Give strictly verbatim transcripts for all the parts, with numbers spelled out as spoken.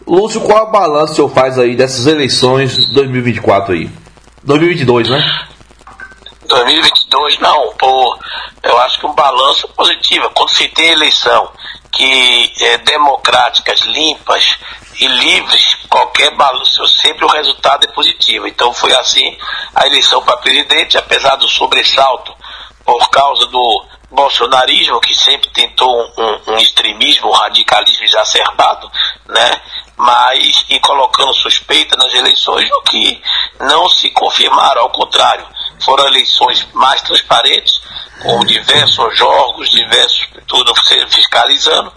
Lúcio, qual a balança o senhor faz aí dessas eleições de dois mil e vinte e quatro aí? dois mil e vinte e dois, né? dois mil e vinte e dois, não, pô, eu acho que um balanço positivo. Quando se tem eleição que é democráticas, limpas e livres, qualquer balanço, sempre o resultado é positivo. Então foi assim a eleição para presidente, apesar do sobressalto por causa do bolsonarismo, que sempre tentou um, um, um extremismo, um radicalismo exacerbado, né? Mas, e colocando suspeita nas eleições, o que não se confirmaram, ao contrário, foram eleições mais transparentes, com diversos órgãos, diversos, tudo fiscalizando,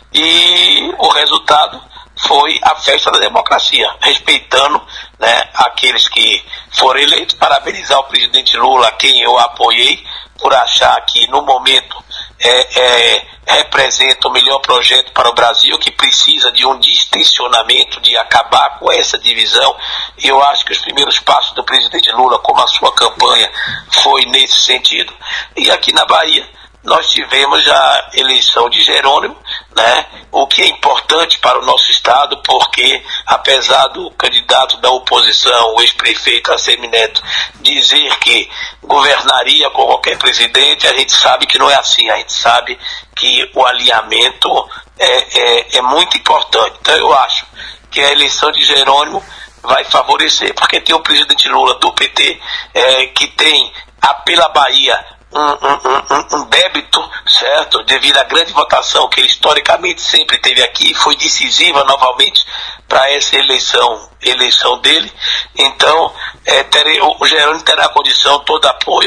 e o resultado foi a festa da democracia, respeitando, né, aqueles que foram eleitos. Parabenizar o presidente Lula, a quem eu apoiei, por achar que no momento é, é, representa o melhor projeto para o Brasil, que precisa de um distensionamento, de acabar com essa divisão. E eu acho que os primeiros passos do presidente Lula, como a sua campanha, foi nesse sentido. E aqui na Bahia nós tivemos a eleição de Jerônimo, né? O que é importante para o nosso estado, porque apesar do candidato da oposição, o ex-prefeito Assemineto, dizer que governaria com qualquer presidente, a gente sabe que não é assim. A gente sabe que o alinhamento é, é, é muito importante. Então eu acho que a eleição de Jerônimo vai favorecer, porque tem o presidente Lula do P T, é, que tem a, pela Bahia Um, um, um, um débito, certo, devido à grande votação que ele historicamente sempre teve aqui, foi decisiva novamente para essa eleição, eleição dele. Então é, terei, o Jerônimo terá condição, todo apoio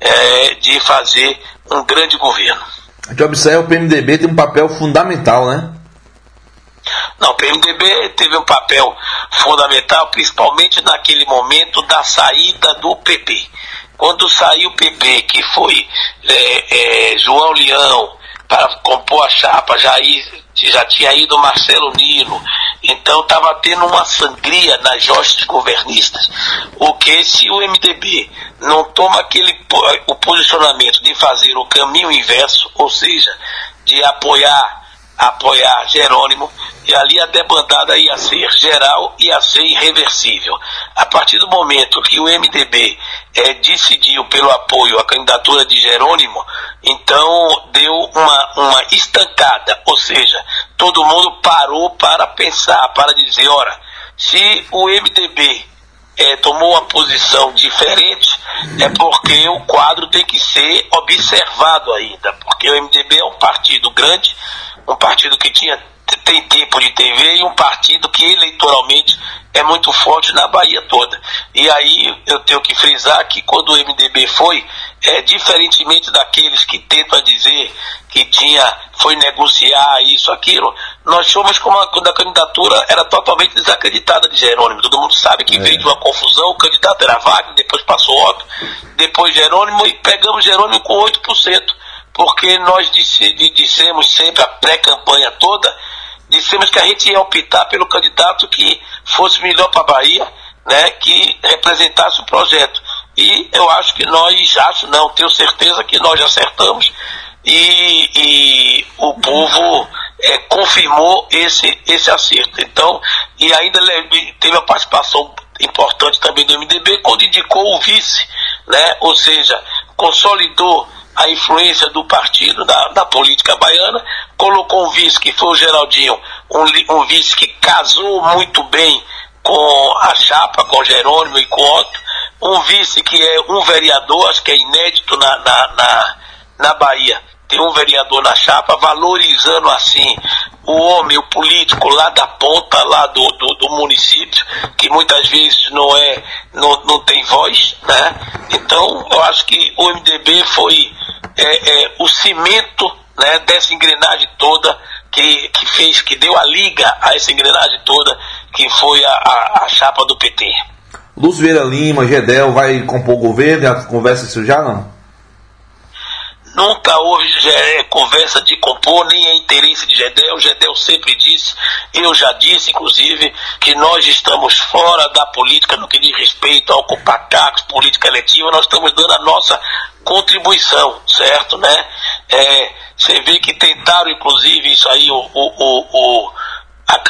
é, de fazer um grande governo. A gente observa que o P M D B tem um papel fundamental, né? Não, o P M D B teve um papel fundamental, principalmente naquele momento da saída do P P. Quando saiu o P P, que foi é, é, João Leão para compor a chapa, já, já tinha ido Marcelo Nilo, então estava tendo uma sangria nas hostes governistas. O que, se o M D B não toma aquele, o posicionamento de fazer o caminho inverso, ou seja, de apoiar apoiar Jerônimo, e ali a debandada ia ser geral, ia ser irreversível. A partir do momento que o M D B é, decidiu pelo apoio à candidatura de Jerônimo, então deu uma, uma estancada, ou seja, todo mundo parou para pensar, para dizer, ora, se o M D B é, tomou uma posição diferente, é porque o quadro tem que ser observado ainda, porque o M D B é um partido grande, um partido que tinha, tem tempo de T V e um partido que eleitoralmente é muito forte na Bahia toda. E aí eu tenho que frisar que quando o M D B foi, é, diferentemente daqueles que tentam dizer que tinha, foi negociar isso, aquilo, nós fomos com uma, quando a candidatura era totalmente desacreditada de Jerônimo. Todo mundo sabe que é. veio de uma confusão, o candidato era Wagner, depois passou Otto, depois Jerônimo, e pegamos Jerônimo com oito por cento. Porque nós disse, dissemos sempre, a pré-campanha toda, dissemos que a gente ia optar pelo candidato que fosse melhor para a Bahia, né, que representasse o projeto. E eu acho que nós, acho não, tenho certeza que nós acertamos, e, e o povo é, confirmou esse, esse acerto. Então, e ainda teve a participação importante também do M D B, quando indicou o vice, né, ou seja, consolidou a influência do partido, da, da política baiana, colocou um vice que foi o Geraldinho, um, um vice que casou muito bem com a chapa, com Jerônimo e com Otto, um vice que é um vereador, acho que é inédito na, na, na, na Bahia, tem um vereador na chapa, valorizando assim o homem, o político lá da ponta, lá do, do, do município, que muitas vezes não é, não, não tem voz, né? Então eu acho que o M D B foi é, é, o cimento, né, dessa engrenagem toda que, que fez, que deu a liga a essa engrenagem toda, que foi a, a, a chapa do P T. Lúcio Vieira Lima, Gedel, vai compor o governo? Já conversa isso já, não? Nunca houve é, conversa de compor, nem é interesse de Gedel. O Gedel sempre disse, eu já disse, inclusive, que nós estamos fora da política no que diz respeito a ocupar cargos, política eletiva, nós estamos dando a nossa contribuição, certo, né? É, você vê que tentaram, inclusive, isso aí, o, o, o, o, a campanha da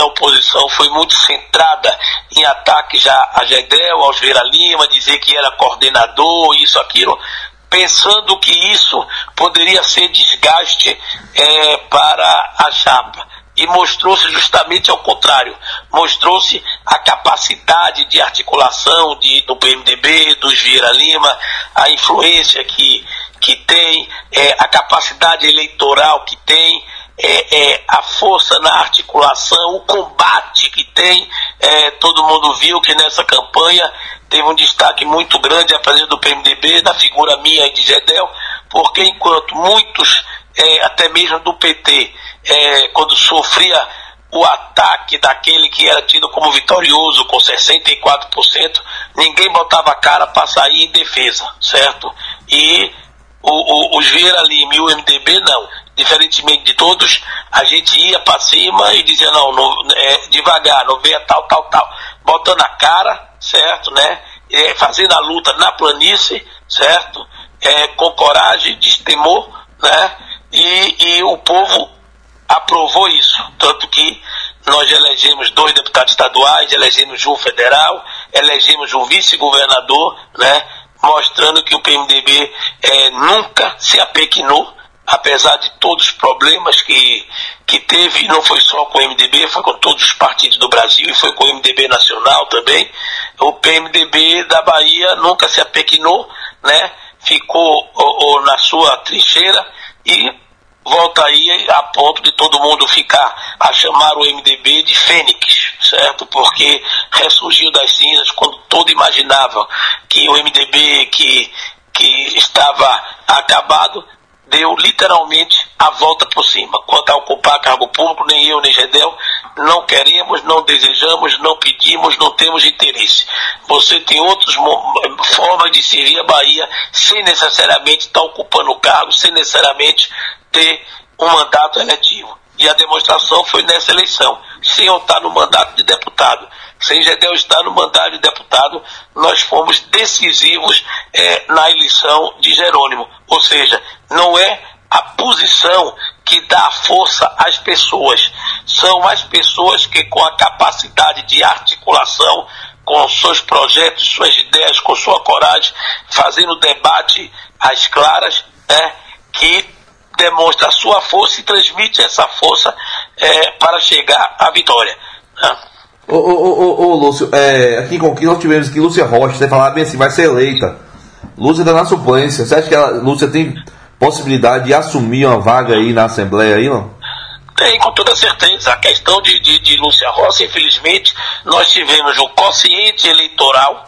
da oposição foi muito centrada em ataque já a Gedel, aos Vieira Lima, dizer que era coordenador, isso, aquilo, pensando que isso poderia ser desgaste é, para a chapa. E mostrou-se justamente ao contrário, mostrou-se a capacidade de articulação de, do P M D B, dos Vieira Lima, a influência que, que tem, é, a capacidade eleitoral que tem, é, é, a força na articulação, o combate que tem. É, todo mundo viu que nessa campanha teve um destaque muito grande a presença do P M D B, da figura minha e de Gedel, porque enquanto muitos, é, até mesmo do P T, É, quando sofria o ataque daquele que era tido como vitorioso com sessenta e quatro por cento, ninguém botava a cara para sair em defesa, certo? E o, o, os Vieira Lima e o M D B não, diferentemente de todos, a gente ia para cima e dizia não, não é, devagar, não venha tal, tal, tal, botando a cara, certo, né? É, fazendo a luta na planície, certo? É, com coragem, destemor, né? E, e o povo aprovou isso, tanto que nós elegemos dois deputados estaduais, elegemos um federal, elegemos um vice-governador, né, mostrando que o P M D B é, nunca se apequinou, apesar de todos os problemas que, que teve, não foi só com o M D B, foi com todos os partidos do Brasil e foi com o M D B nacional também. O P M D B da Bahia nunca se apequinou, né, ficou ou, ou na sua trincheira e volta aí a ponto de todo mundo ficar a chamar o M D B de Fênix, certo? Porque ressurgiu das cinzas quando todo imaginava que o M D B que, que estava acabado deu literalmente a volta por cima. Quanto a ocupar cargo público, nem eu nem Gedel não queremos, não desejamos, não pedimos, não temos interesse. Você tem outras formas de servir a Bahia sem necessariamente estar ocupando o cargo, sem necessariamente ter um mandato eletivo. E a demonstração foi nessa eleição. Sem eu estar no mandato de deputado, sem Gedel estar no mandato de deputado, nós fomos decisivos é, na eleição de Jerônimo. Ou seja, não é a posição que dá força às pessoas, são as pessoas que com a capacidade de articulação, com seus projetos, suas ideias, com sua coragem, fazendo debate às claras, é, que demonstra a sua força e transmite essa força é, para chegar à vitória. Né? Ô, ô, ô, ô Lúcio, é, aqui com que nós tivemos aqui Lúcia Rocha, você falava bem assim, vai ser eleita. Lúcia está na suplência. Você acha que a Lúcia tem possibilidade de assumir uma vaga aí na Assembleia aí, não? Tem, com toda certeza. A questão de, de, de Lúcia Rocha, infelizmente, nós tivemos o quociente eleitoral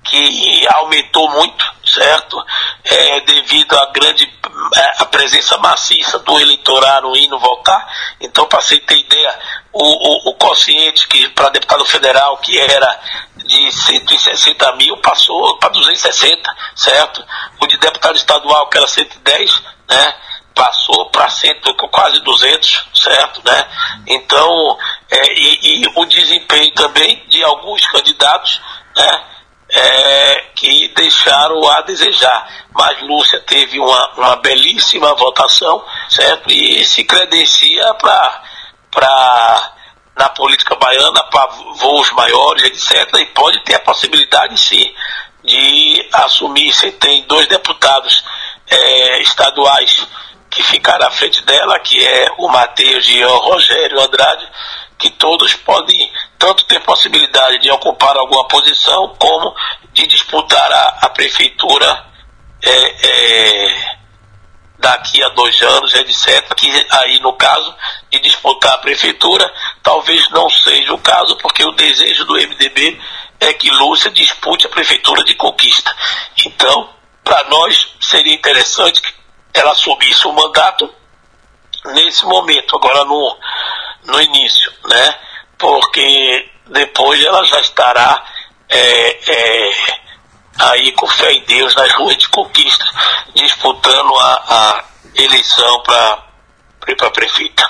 que aumentou muito, certo? É, devido à grande a presença maciça do eleitorado indo votar. Então, para você ter ideia, o, o, o quociente que para deputado federal, que era de cento e sessenta mil, passou para duzentos e sessenta, certo? O de deputado estadual, que era cento e dez, né, passou para quase duzentos, certo? Né? Então, é, e, e o desempenho também de alguns candidatos, né, É, que deixaram a desejar, mas Lúcia teve uma, uma belíssima votação, certo? E se credencia para para na política baiana para voos maiores, etcétera. E pode ter a possibilidade sim de assumir. Você tem dois deputados é, estaduais que ficaram à frente dela, que é o Matheus e o Rogério Andrade, que todos podem tanto ter possibilidade de ocupar alguma posição, como de disputar a, a prefeitura é, é, daqui a dois anos, etcétera. Que aí, no caso de disputar a prefeitura, talvez não seja o caso, porque o desejo do M D B é que Lúcia dispute a prefeitura de Conquista. Então, para nós, seria interessante que ela assumisse o mandato nesse momento, agora no, no início, né? Porque depois ela já estará é, é, aí com fé em Deus nas ruas de Conquista, disputando a, a eleição para para prefeita.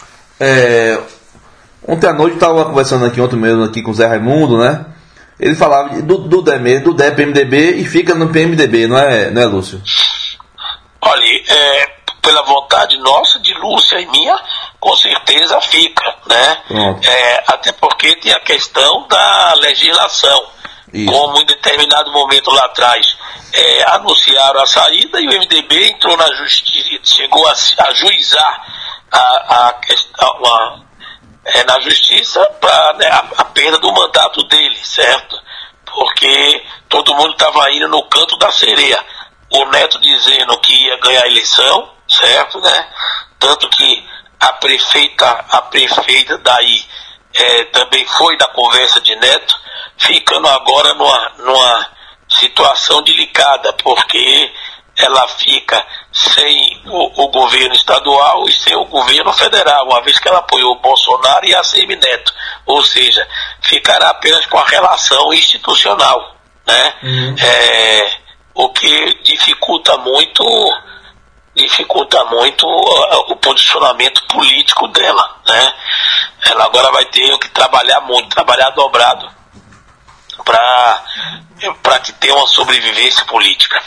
É, ontem à noite eu estava conversando aqui, ontem mesmo aqui com o Zé Raimundo, né? Ele falava do, do D E M, do D E P M D B e fica no P M D B, não é, não é, Lúcio? Olha, é, pela vontade nossa, de Lúcia e minha, com certeza fica, né? É, até porque tem a questão da legislação. Isso. Como em determinado momento lá atrás é, anunciaram a saída e o M D B entrou na justiça, chegou a, a juizar a, a, a, a, é, na justiça para né, a, a perda do mandato dele, certo? Porque todo mundo estava indo no canto da sereia. O Neto dizendo que ia ganhar a eleição, certo, né? Tanto que a prefeita, a prefeita daí é, também foi da conversa de Neto, ficando agora numa, numa situação delicada, porque ela fica sem o, o governo estadual e sem o governo federal, uma vez que ela apoiou o Bolsonaro e a ACM Neto, ou seja, ficará apenas com a relação institucional, né? Uhum. É, o que dificulta muito dificulta muito o, o posicionamento político dela, né? Ela agora vai ter que trabalhar muito, trabalhar dobrado para para que tenha uma sobrevivência política.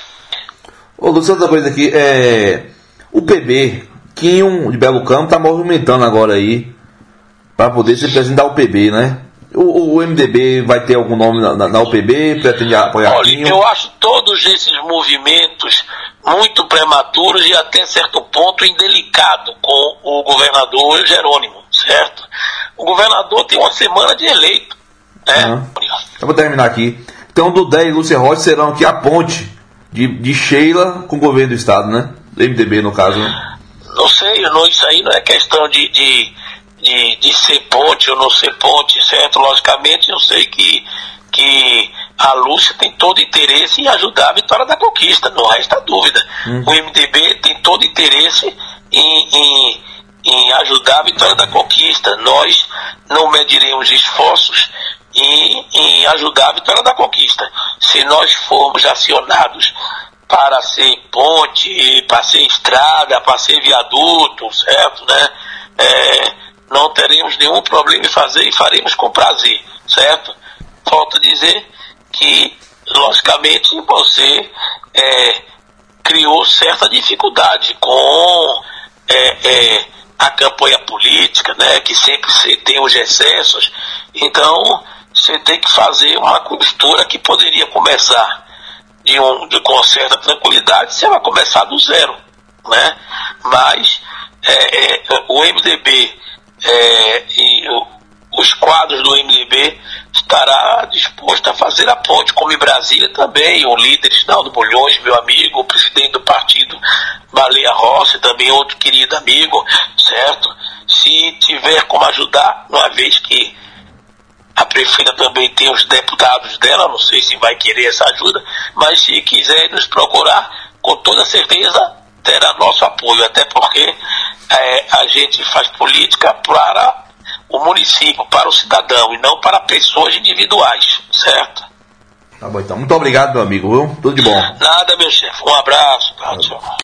Ô, Luciano, outra coisa aqui, é, o P B, Quinho de Belo Campo, está movimentando agora aí para poder se apresentar o P B, né? O, o M D B vai ter algum nome na, na, na U P B, pretende apoiar Olha, Quinho? Eu acho todos esses movimentos muito prematuros e até certo ponto indelicado com o governador Jerônimo, certo? O governador tem uma semana de eleito, né? Uhum. Eu vou terminar aqui. Então, Dudé e Lúcia Rocha serão aqui a ponte de, de Sheila com o governo do estado, né? Do M D B, no caso, né? Não sei, não, isso aí não é questão de, de, de, de ser ponte ou não ser ponte, certo? Logicamente, eu sei que, que a Lúcia tem todo interesse em ajudar a vitória da conquista, não resta dúvida. Hum. O M D B tem todo interesse em, em, em ajudar a vitória da conquista. Nós não mediremos esforços em, em ajudar a vitória da conquista. Se nós formos acionados para ser ponte, para ser estrada, para ser viaduto, certo, né? É, não teremos nenhum problema em fazer e faremos com prazer, certo? Falta dizer que, logicamente, você é, criou certa dificuldade com é, é, a campanha política, né? Que sempre tem os excessos. Então, você tem que fazer uma costura que poderia começar de, um, de com certa tranquilidade, você vai começar do zero, né? Mas é, é, o M D B é, e o, os quadros do M D B estará disposto a fazer a ponte, como em Brasília também, o líder Rinaldo Bulhões, meu amigo, o presidente do partido Baleia Rossi, também outro querido amigo, certo? Se tiver como ajudar, uma vez que a prefeita também tem os deputados dela, não sei se vai querer essa ajuda, mas se quiser nos procurar, com toda certeza terá nosso apoio, até porque é, a gente faz política para o município, para o cidadão, e não para pessoas individuais, certo? Tá bom, então. Muito obrigado, meu amigo, viu? Tudo de bom. Nada, meu chefe. Um abraço. Tchau, tchau.